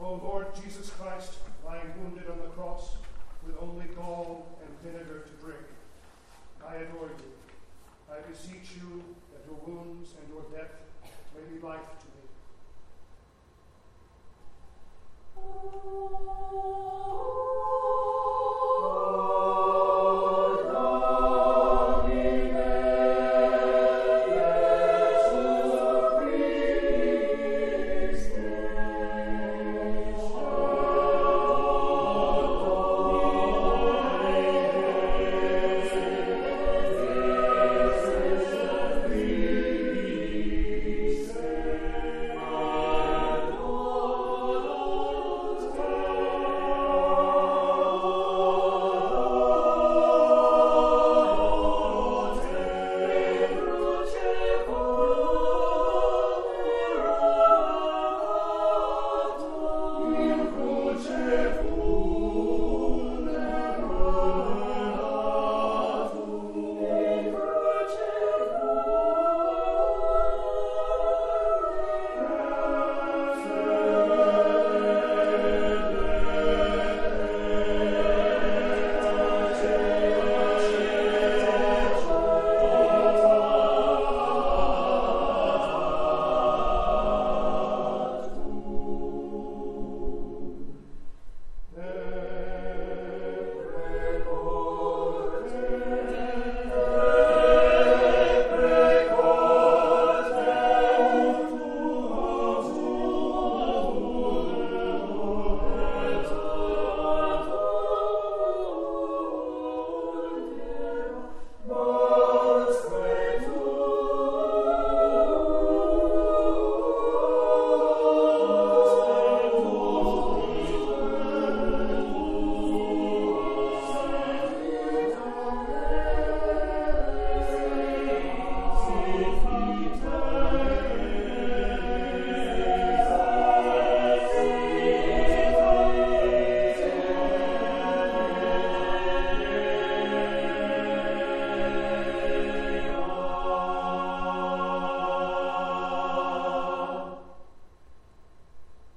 O Lord Jesus Christ, lying wounded on the cross, with only gall and vinegar to drink, I adore you. I beseech you that your wounds and your death may be life to